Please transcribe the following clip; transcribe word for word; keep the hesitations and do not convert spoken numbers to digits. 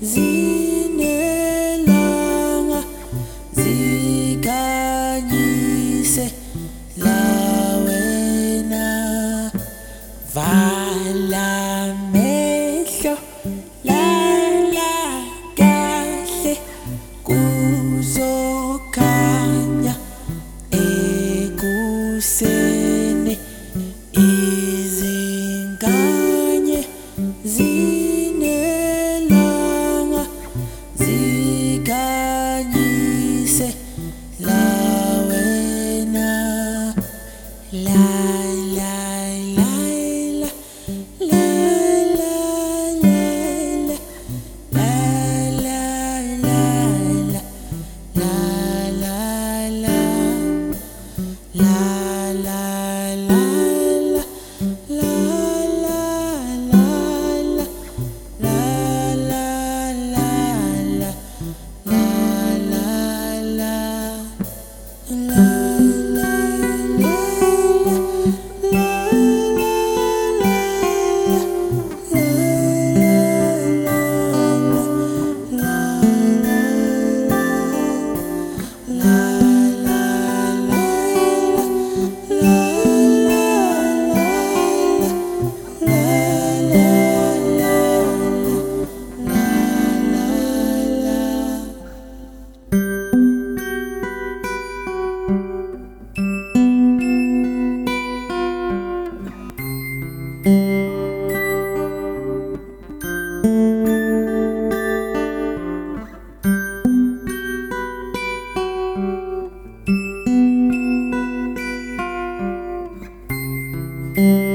zinelanga zikanyise la wena vala mehlo lala kahle kuzokhanya ekuseni izinganye zinelanga zikanyise la wena la la la la la la la la la la la la la la la Mm-hmm.